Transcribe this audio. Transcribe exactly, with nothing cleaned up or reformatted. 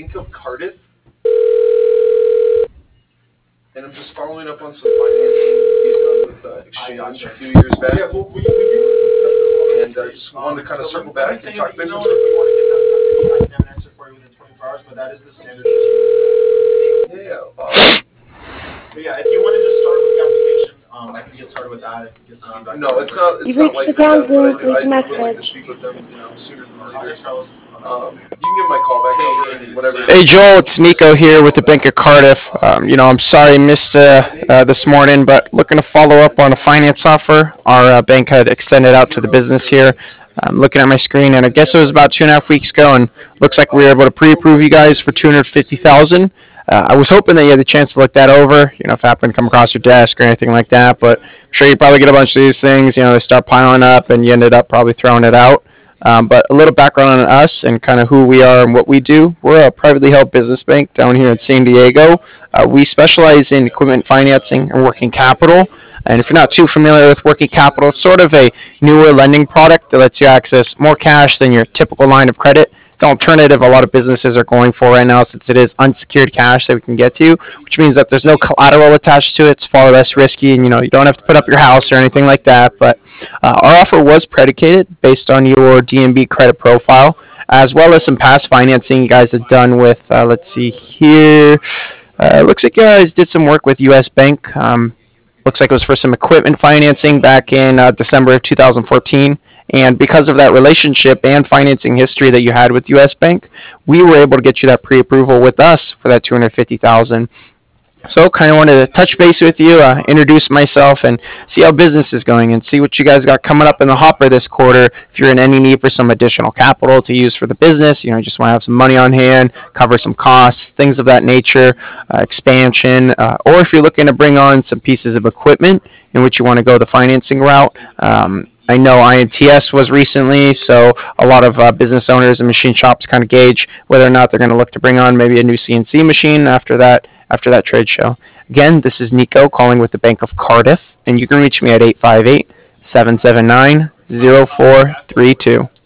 Bank of Cardiff. And I'm just following up on some financing he's done with uh, Exchange a few years back. Yeah, well, we, we do discuss this. And I uh, just wanted to kind of um, circle back and talk business with you. If you want to get that done today, I can have an answer for you within twenty-four hours, but that is the standard procedure. Yeah, yeah. Uh, but yeah, if you want to just start with the application, um, I can get started with that. I can get some feedback. No, it's not. It's not like that. But I, I would like to speak with them, you know, sooner than later. Um, you can give my call back over whatever. Hey Joel, it's Nico here with the Bank of Cardiff. Um, you know, I'm sorry I missed uh, uh, this morning, but looking to follow up on a finance offer our uh, bank had extended out to the business here. I'm looking at my screen, and I guess it was about two and a half weeks ago, and looks like we were able to pre-approve you guys for two hundred fifty thousand dollars. Uh, I was hoping that you had the chance to look that over, you know, if it happened to come across your desk or anything like that, but I'm sure you probably get a bunch of these things, you know, they start piling up, and you ended up probably throwing it out. Um, but a little background on us and kind of who we are and what we do. We're a privately held business bank down here in San Diego. Uh, we specialize in equipment financing and working capital. And if you're not too familiar with working capital, it's sort of a newer lending product that lets you access more cash than your typical line of credit. The alternative a lot of businesses are going for right now, since it is unsecured cash that we can get to, which means that there's no collateral attached to it. It's far less risky, and you know you don't have to put up your house or anything like that. But uh, our offer was predicated based on your D N B credit profile, as well as some past financing you guys have done with. Uh, let's see here. Uh, looks like you guys did some work with U S Bank. Um, looks like it was for some equipment financing back in uh, December of two thousand fourteen. And because of that relationship and financing history that you had with U S Bank, we were able to get you that pre-approval with us for that two hundred fifty thousand dollars. So kind of wanted to touch base with you, uh, introduce myself, and see how business is going, and see what you guys got coming up in the hopper this quarter. If you're in any need for some additional capital to use for the business, you know, you just want to have some money on hand, cover some costs, things of that nature, uh, expansion, uh, or if you're looking to bring on some pieces of equipment in which you want to go the financing route. Um, I know I N T S was recently, so a lot of uh, business owners and machine shops kind of gauge whether or not they're going to look to bring on maybe a new C N C machine after that after that trade show. Again, this is Nico calling with the Bank of Cardiff, and you can reach me at eight five eight, seven seven nine, zero four three two.